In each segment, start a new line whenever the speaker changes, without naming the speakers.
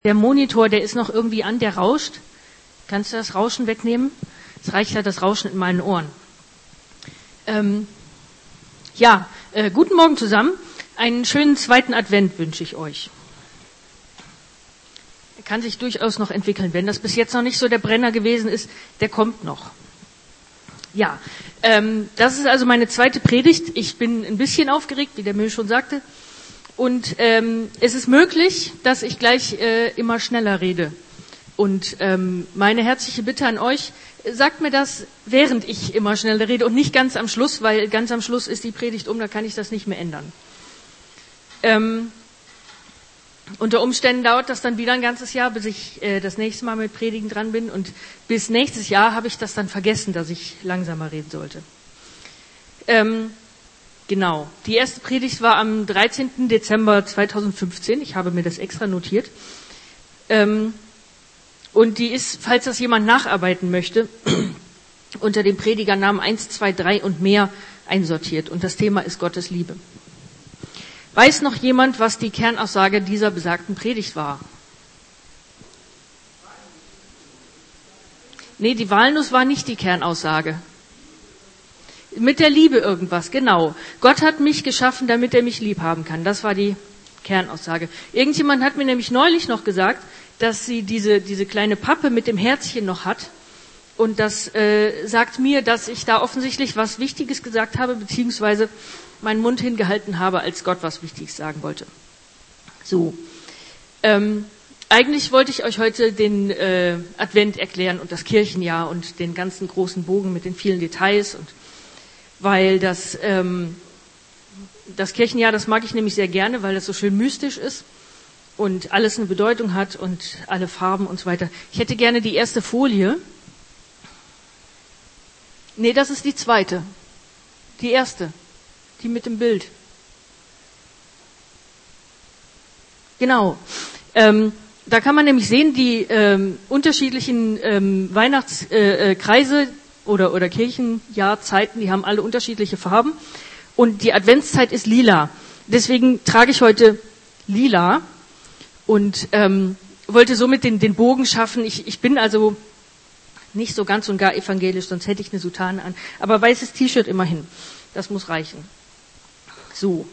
Der Monitor, der ist noch irgendwie an, der rauscht. Kannst du das Rauschen wegnehmen? Es reicht ja das Rauschen in meinen Ohren. Guten Morgen zusammen. Einen schönen zweiten Advent wünsche ich euch. Er kann sich durchaus noch entwickeln. Wenn das bis jetzt noch nicht so der Brenner gewesen ist, der kommt noch. Ja, das ist also meine zweite Predigt. Ich bin ein bisschen aufgeregt, wie der Müll schon sagte. Und es ist möglich, dass ich gleich immer schneller rede. Und meine herzliche Bitte an euch, sagt mir das, während ich immer schneller rede und nicht ganz am Schluss, weil ganz am Schluss ist die Predigt da kann ich das nicht mehr ändern. Unter Umständen dauert das dann wieder ein ganzes Jahr, bis ich das nächste Mal mit Predigen dran bin. Und bis nächstes Jahr habe ich das dann vergessen, dass ich langsamer reden sollte. Genau. Die erste Predigt war am 13. Dezember 2015. Ich habe mir das extra notiert. Und die ist, falls das jemand nacharbeiten möchte, unter dem Predigernamen 1, 2, 3 und mehr einsortiert. Und das Thema ist Gottes Liebe. Weiß noch jemand, was die Kernaussage dieser besagten Predigt war? Nee, die Walnuss war nicht die Kernaussage. Mit der Liebe irgendwas, genau. Gott hat mich geschaffen, damit er mich lieb haben kann. Das war die Kernaussage. Irgendjemand hat mir nämlich neulich noch gesagt, dass sie diese kleine Pappe mit dem Herzchen noch hat. Und das sagt mir, dass ich da offensichtlich was Wichtiges gesagt habe, beziehungsweise meinen Mund hingehalten habe, als Gott was Wichtiges sagen wollte. So. Eigentlich wollte ich euch heute den Advent erklären und das Kirchenjahr und den ganzen großen Bogen mit den vielen Details und weil das Kirchenjahr, das mag ich nämlich sehr gerne, weil das so schön mystisch ist und alles eine Bedeutung hat und alle Farben und so weiter. Ich hätte gerne die erste Folie. Nee, das ist die zweite. Die erste. Die mit dem Bild. Genau. Da kann man nämlich sehen, die unterschiedlichen Weihnachtskreise oder Kirchenjahrzeiten, die haben alle unterschiedliche Farben. Und die Adventszeit ist lila. Deswegen trage ich heute lila und wollte somit den Bogen schaffen. Ich bin also nicht so ganz und gar evangelisch, sonst hätte ich eine Soutane an. Aber weißes T-Shirt immerhin. Das muss reichen. So.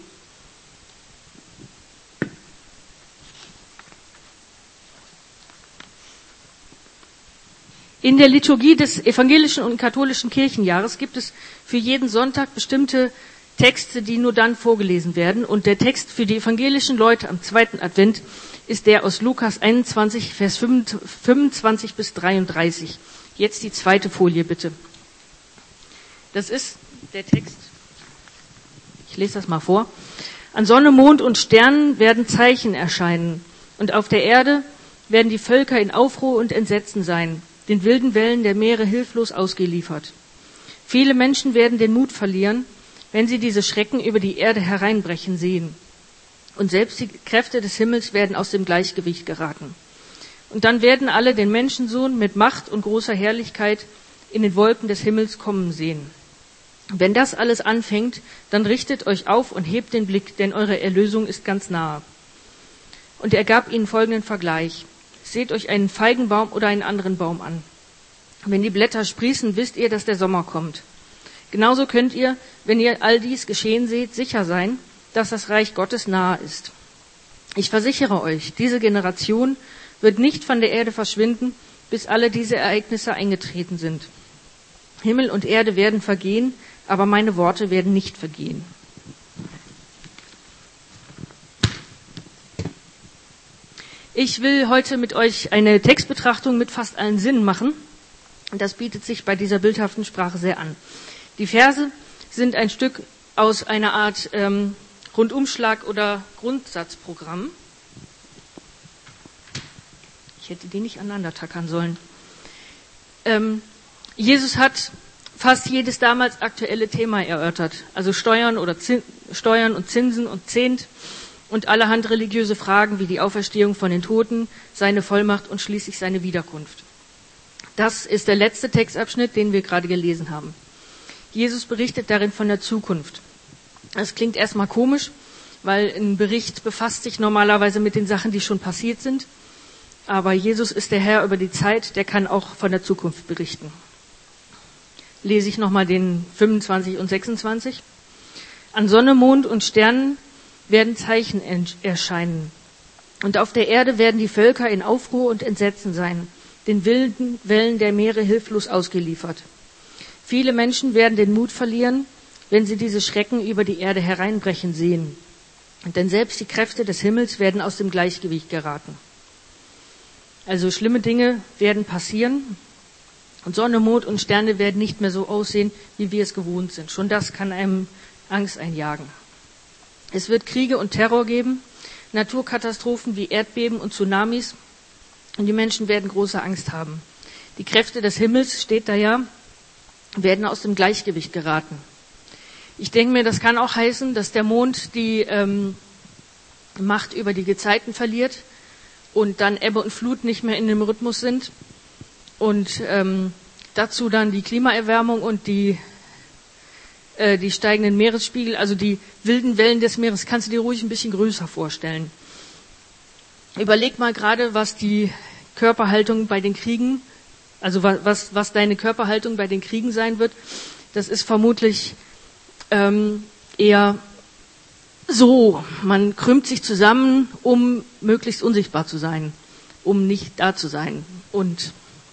In der Liturgie des evangelischen und katholischen Kirchenjahres gibt es für jeden Sonntag bestimmte Texte, die nur dann vorgelesen werden. Und der Text für die evangelischen Leute am zweiten Advent ist der aus Lukas 21, Vers 25 bis 33. Jetzt die zweite Folie, bitte. Das ist der Text. Ich lese das mal vor. An Sonne, Mond und Sternen werden Zeichen erscheinen. Und auf der Erde werden die Völker in Aufruhr und Entsetzen sein, den wilden Wellen der Meere hilflos ausgeliefert. Viele Menschen werden den Mut verlieren, wenn sie diese Schrecken über die Erde hereinbrechen sehen. Und selbst die Kräfte des Himmels werden aus dem Gleichgewicht geraten. Und dann werden alle den Menschensohn mit Macht und großer Herrlichkeit in den Wolken des Himmels kommen sehen. Wenn das alles anfängt, dann richtet euch auf und hebt den Blick, denn eure Erlösung ist ganz nahe. Und er gab ihnen folgenden Vergleich. Seht euch einen Feigenbaum oder einen anderen Baum an. Wenn die Blätter sprießen, wisst ihr, dass der Sommer kommt. Genauso könnt ihr, wenn ihr all dies geschehen seht, sicher sein, dass das Reich Gottes nahe ist. Ich versichere euch, diese Generation wird nicht von der Erde verschwinden, bis alle diese Ereignisse eingetreten sind. Himmel und Erde werden vergehen, aber meine Worte werden nicht vergehen. Ich will heute mit euch eine Textbetrachtung mit fast allen Sinnen machen. Und das bietet sich bei dieser bildhaften Sprache sehr an. Die Verse sind ein Stück aus einer Art Rundumschlag oder Grundsatzprogramm. Ich hätte die nicht aneinander tackern sollen. Jesus hat fast jedes damals aktuelle Thema erörtert. Also Steuern und Zinsen und Zehnt. Und allerhand religiöse Fragen wie die Auferstehung von den Toten, seine Vollmacht und schließlich seine Wiederkunft. Das ist der letzte Textabschnitt, den wir gerade gelesen haben. Jesus berichtet darin von der Zukunft. Das klingt erstmal komisch, weil ein Bericht befasst sich normalerweise mit den Sachen, die schon passiert sind. Aber Jesus ist der Herr über die Zeit, der kann auch von der Zukunft berichten. Lese ich nochmal den 25 und 26. An Sonne, Mond und Sternen werden Zeichen erscheinen. Und auf der Erde werden die Völker in Aufruhr und Entsetzen sein, den wilden Wellen der Meere hilflos ausgeliefert. Viele Menschen werden den Mut verlieren, wenn sie diese Schrecken über die Erde hereinbrechen sehen. Denn selbst die Kräfte des Himmels werden aus dem Gleichgewicht geraten. Also schlimme Dinge werden passieren und Sonne, Mond und Sterne werden nicht mehr so aussehen, wie wir es gewohnt sind. Schon das kann einem Angst einjagen. Es wird Kriege und Terror geben, Naturkatastrophen wie Erdbeben und Tsunamis und die Menschen werden große Angst haben. Die Kräfte des Himmels, steht da ja, werden aus dem Gleichgewicht geraten. Ich denke mir, das kann auch heißen, dass der Mond die Macht über die Gezeiten verliert und dann Ebbe und Flut nicht mehr in dem Rhythmus sind und dazu dann die Klimaerwärmung und die steigenden Meeresspiegel, also die wilden Wellen des Meeres, kannst du dir ruhig ein bisschen größer vorstellen. Überleg mal gerade, was die Körperhaltung bei den Kriegen, also was deine Körperhaltung bei den Kriegen sein wird. Das ist vermutlich eher so, man krümmt sich zusammen, um möglichst unsichtbar zu sein, um nicht da zu sein. Und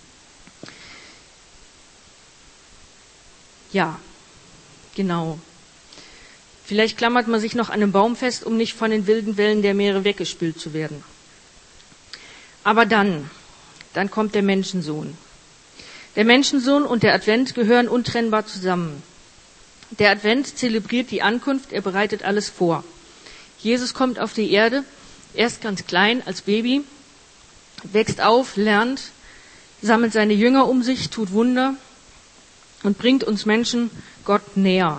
ja, genau. Vielleicht klammert man sich noch an einem Baum fest, um nicht von den wilden Wellen der Meere weggespült zu werden. Aber dann kommt der Menschensohn. Der Menschensohn und der Advent gehören untrennbar zusammen. Der Advent zelebriert die Ankunft, er bereitet alles vor. Jesus kommt auf die Erde, erst ganz klein als Baby, wächst auf, lernt, sammelt seine Jünger um sich, tut Wunder und bringt uns Menschen Gott näher.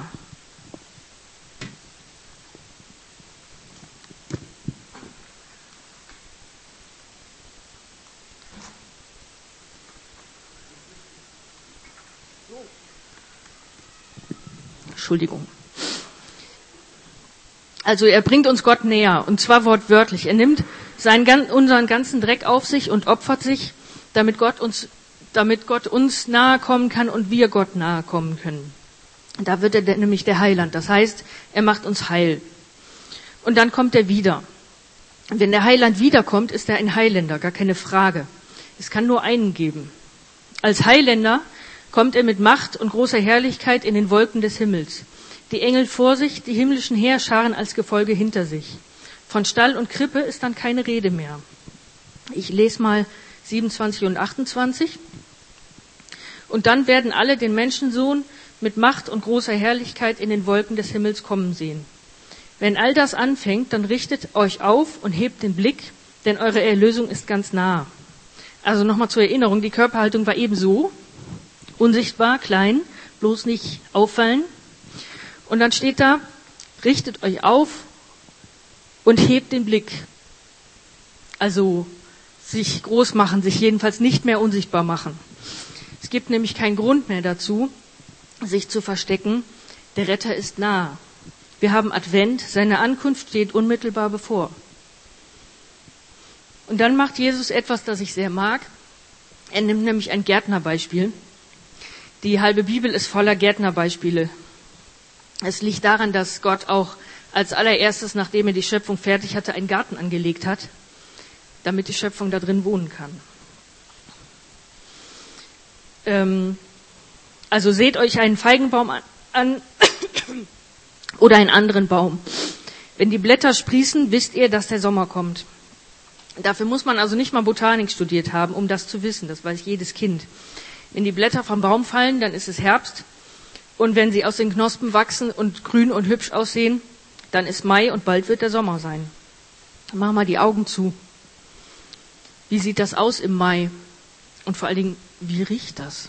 Entschuldigung. Also er bringt uns Gott näher, und zwar wortwörtlich. Er nimmt unseren ganzen Dreck auf sich und opfert sich, damit Gott uns nahe kommen kann und wir Gott nahe kommen können. Da wird er nämlich der Heiland. Das heißt, er macht uns heil. Und dann kommt er wieder. Und wenn der Heiland wiederkommt, ist er ein Heiländer, gar keine Frage. Es kann nur einen geben. Als Heiländer kommt er mit Macht und großer Herrlichkeit in den Wolken des Himmels. Die Engel vor sich, die himmlischen Heerscharen als Gefolge hinter sich. Von Stall und Krippe ist dann keine Rede mehr. Ich lese mal 27 und 28. Und dann werden alle den Menschensohn mit Macht und großer Herrlichkeit in den Wolken des Himmels kommen sehen. Wenn all das anfängt, dann richtet euch auf und hebt den Blick, denn eure Erlösung ist ganz nah. Also nochmal zur Erinnerung, die Körperhaltung war eben so, unsichtbar, klein, bloß nicht auffallen. Und dann steht da, richtet euch auf und hebt den Blick. Also sich groß machen, sich jedenfalls nicht mehr unsichtbar machen. Es gibt nämlich keinen Grund mehr dazu, sich zu verstecken. Der Retter ist nah. Wir haben Advent, seine Ankunft steht unmittelbar bevor. Und dann macht Jesus etwas, das ich sehr mag. Er nimmt nämlich ein Gärtnerbeispiel. Die halbe Bibel ist voller Gärtnerbeispiele. Es liegt daran, dass Gott auch als allererstes, nachdem er die Schöpfung fertig hatte, einen Garten angelegt hat, damit die Schöpfung da drin wohnen kann. Also seht euch einen Feigenbaum an oder einen anderen Baum. Wenn die Blätter sprießen, wisst ihr, dass der Sommer kommt. Dafür muss man also nicht mal Botanik studiert haben, um das zu wissen. Das weiß jedes Kind. Wenn die Blätter vom Baum fallen, dann ist es Herbst. Und wenn sie aus den Knospen wachsen und grün und hübsch aussehen, dann ist Mai und bald wird der Sommer sein. Mach mal die Augen zu. Wie sieht das aus im Mai? Und vor allen Dingen, wie riecht das?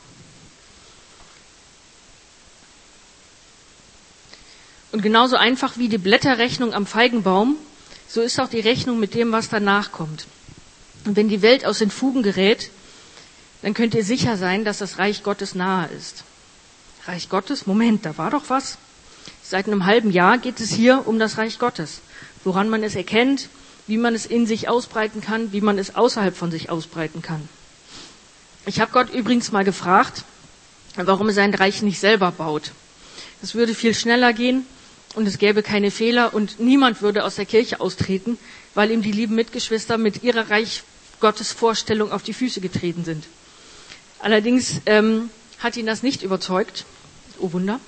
Und genauso einfach wie die Blätterrechnung am Feigenbaum, so ist auch die Rechnung mit dem, was danach kommt. Und wenn die Welt aus den Fugen gerät, dann könnt ihr sicher sein, dass das Reich Gottes nahe ist. Reich Gottes? Moment, da war doch was. Seit einem halben Jahr geht es hier um das Reich Gottes. Woran man es erkennt, wie man es in sich ausbreiten kann, wie man es außerhalb von sich ausbreiten kann. Ich habe Gott übrigens mal gefragt, warum er sein Reich nicht selber baut. Das würde viel schneller gehen und es gäbe keine Fehler und niemand würde aus der Kirche austreten, weil ihm die lieben Mitgeschwister mit ihrer Reich Gottes Vorstellung auf die Füße getreten sind. Allerdings hat ihn das nicht überzeugt. Oh Wunder.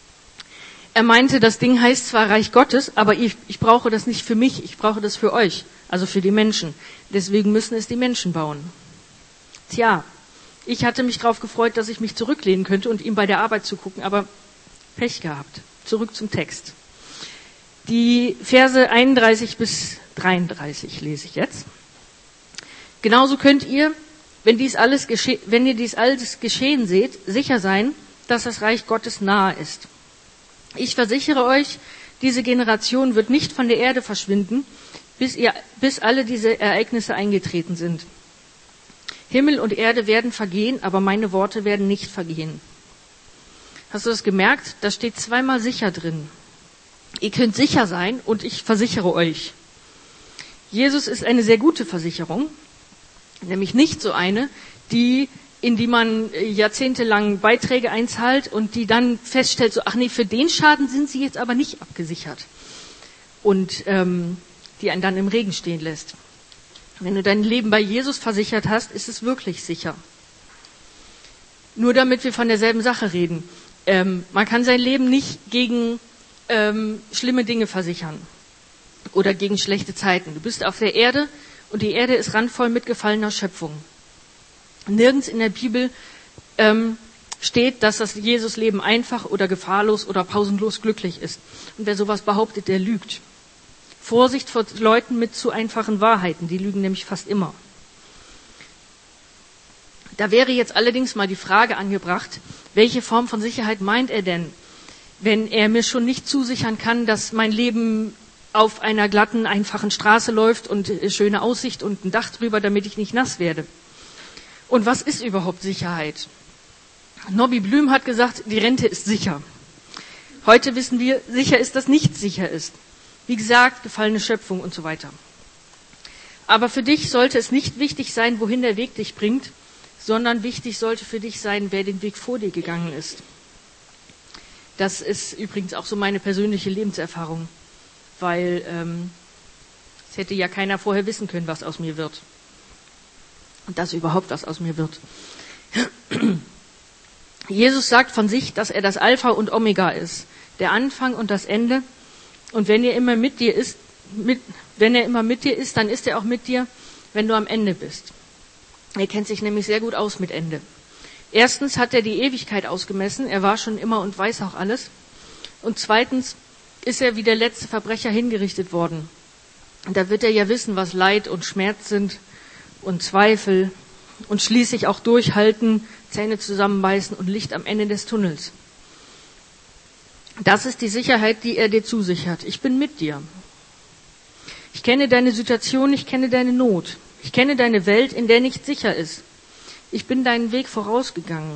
Er meinte, das Ding heißt zwar Reich Gottes, aber ich brauche das nicht für mich, ich brauche das für euch, also für die Menschen. Deswegen müssen es die Menschen bauen. Tja, ich hatte mich darauf gefreut, dass ich mich zurücklehnen könnte und ihm bei der Arbeit zugucken, aber Pech gehabt. Zurück zum Text. Die Verse 31 bis 33 lese ich jetzt. Genauso könnt ihr, wenn ihr dies alles geschehen seht, sicher sein, dass das Reich Gottes nahe ist. Ich versichere euch, diese Generation wird nicht von der Erde verschwinden, bis alle diese Ereignisse eingetreten sind. Himmel und Erde werden vergehen, aber meine Worte werden nicht vergehen. Hast du das gemerkt? Da steht zweimal sicher drin. Ihr könnt sicher sein und ich versichere euch. Jesus ist eine sehr gute Versicherung, nämlich nicht so eine, in die man jahrzehntelang Beiträge einzahlt und die dann feststellt, so, ach nee, für den Schaden sind sie jetzt aber nicht abgesichert. Und die einen dann im Regen stehen lässt. Wenn du dein Leben bei Jesus versichert hast, ist es wirklich sicher. Nur damit wir von derselben Sache reden. Man kann sein Leben nicht gegen schlimme Dinge versichern oder gegen schlechte Zeiten. Du bist auf der Erde und die Erde ist randvoll mit gefallener Schöpfung. Nirgends in der Bibel steht, dass das Jesus-Leben einfach oder gefahrlos oder pausenlos glücklich ist. Und wer sowas behauptet, der lügt. Vorsicht vor Leuten mit zu einfachen Wahrheiten, die lügen nämlich fast immer. Da wäre jetzt allerdings mal die Frage angebracht, welche Form von Sicherheit meint er denn, wenn er mir schon nicht zusichern kann, dass mein Leben auf einer glatten, einfachen Straße läuft und schöne Aussicht und ein Dach drüber, damit ich nicht nass werde. Und was ist überhaupt Sicherheit? Nobby Blüm hat gesagt, die Rente ist sicher. Heute wissen wir, sicher ist, dass nichts sicher ist. Wie gesagt, gefallene Schöpfung und so weiter. Aber für dich sollte es nicht wichtig sein, wohin der Weg dich bringt, sondern wichtig sollte für dich sein, wer den Weg vor dir gegangen ist. Das ist übrigens auch so meine persönliche Lebenserfahrung, weil es hätte ja keiner vorher wissen können, was aus mir wird. Und dass überhaupt was aus mir wird. Jesus sagt von sich, dass er das Alpha und Omega ist, der Anfang und das Ende. Und wenn er immer mit dir ist, dann ist er auch mit dir, wenn du am Ende bist. Er kennt sich nämlich sehr gut aus mit Ende. Erstens hat er die Ewigkeit ausgemessen, er war schon immer und weiß auch alles. Und zweitens ist er wie der letzte Verbrecher hingerichtet worden. Und da wird er ja wissen, was Leid und Schmerz sind und Zweifel und schließlich auch durchhalten, Zähne zusammenbeißen und Licht am Ende des Tunnels. Das ist die Sicherheit, die er dir zusichert. Ich bin mit dir. Ich kenne deine Situation, ich kenne deine Not. Ich kenne deine Welt, in der nichts sicher ist. Ich bin deinen Weg vorausgegangen.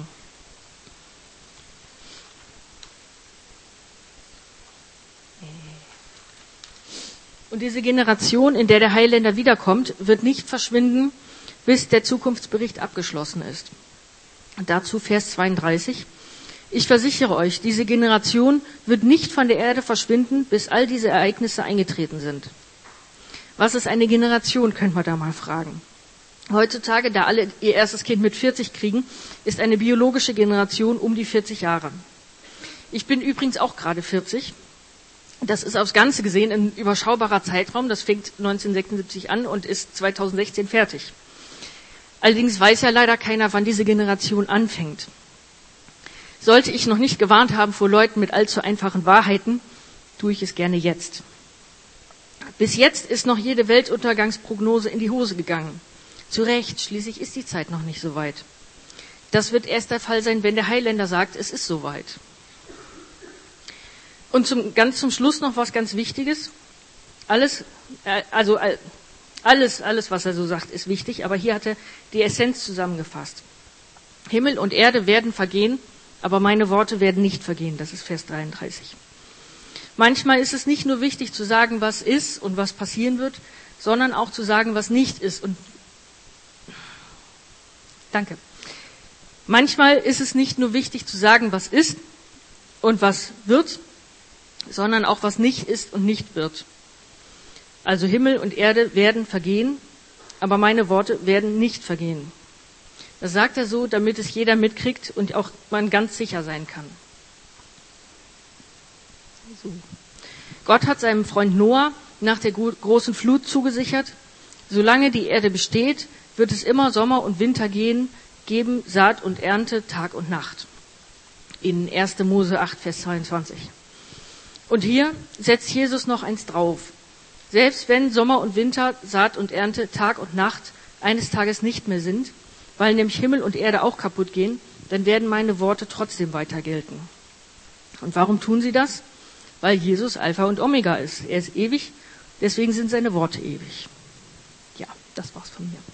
Und diese Generation, in der der Heiländer wiederkommt, wird nicht verschwinden, bis der Zukunftsbericht abgeschlossen ist. Und dazu Vers 32. Ich versichere euch, diese Generation wird nicht von der Erde verschwinden, bis all diese Ereignisse eingetreten sind. Was ist eine Generation, könnte man da mal fragen. Heutzutage, da alle ihr erstes Kind mit 40 kriegen, ist eine biologische Generation um die 40 Jahre. Ich bin übrigens auch gerade 40. Das ist aufs Ganze gesehen ein überschaubarer Zeitraum. Das fängt 1976 an und ist 2016 fertig. Allerdings weiß ja leider keiner, wann diese Generation anfängt. Sollte ich noch nicht gewarnt haben vor Leuten mit allzu einfachen Wahrheiten, tue ich es gerne jetzt. Bis jetzt ist noch jede Weltuntergangsprognose in die Hose gegangen. Zu Recht, schließlich ist die Zeit noch nicht so weit. Das wird erst der Fall sein, wenn der Heiländer sagt, es ist soweit. Und ganz zum Schluss noch was ganz Wichtiges. Alles, was er so sagt, ist wichtig, aber hier hat er die Essenz zusammengefasst. Himmel und Erde werden vergehen, aber meine Worte werden nicht vergehen. Das ist Vers 33. Manchmal ist es nicht nur wichtig zu sagen, was ist und was passieren wird, sondern auch zu sagen, was nicht ist. Und danke. Manchmal ist es nicht nur wichtig zu sagen, was ist und was wird, sondern auch, was nicht ist und nicht wird. Also Himmel und Erde werden vergehen, aber meine Worte werden nicht vergehen. Das sagt er so, damit es jeder mitkriegt und auch man ganz sicher sein kann. So. Gott hat seinem Freund Noah nach der großen Flut zugesichert, solange die Erde besteht, wird es immer Sommer und Winter geben, Saat und Ernte, Tag und Nacht. In 1. Mose 8, Vers 22. Und hier setzt Jesus noch eins drauf. Selbst wenn Sommer und Winter, Saat und Ernte, Tag und Nacht eines Tages nicht mehr sind, weil nämlich Himmel und Erde auch kaputt gehen, dann werden meine Worte trotzdem weiter gelten. Und warum tun sie das? Weil Jesus Alpha und Omega ist. Er ist ewig, deswegen sind seine Worte ewig. Ja, das war's von mir.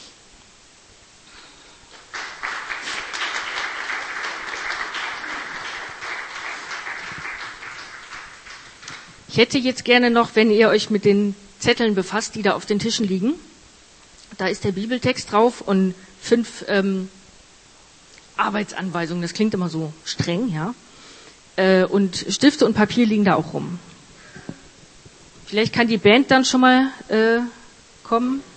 Ich hätte jetzt gerne noch, wenn ihr euch mit den Zetteln befasst, die da auf den Tischen liegen, da ist der Bibeltext drauf und 5 Arbeitsanweisungen. Das klingt immer so streng, ja. Und Stifte und Papier liegen da auch rum. Vielleicht kann die Band dann schon mal kommen.